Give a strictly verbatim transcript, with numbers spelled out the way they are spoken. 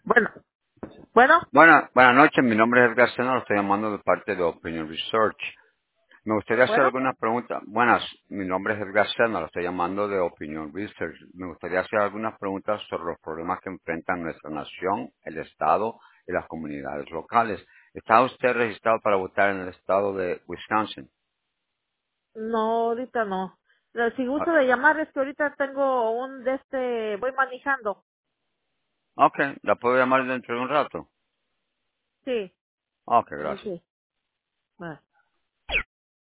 Bueno, bueno, Buena, buenas noches, mi nombre es Edgar Sena, lo estoy llamando de parte de Opinion Research. Me gustaría hacer bueno, algunas preguntas. Buenas, mi nombre es Edgar Sena, lo estoy llamando de Opinion Research. Me gustaría hacer algunas preguntas sobre los problemas que enfrentan nuestra nación, el Estado y las comunidades locales. ¿Está usted registrado para votar en el estado de Wisconsin? no, ahorita no. Pero si Ah, gusto de llamar es que ahorita tengo un de este, voy manejando. ok, ¿la puedo llamar dentro de un rato? Sí, Ok, sí, gracias. sí. Bueno.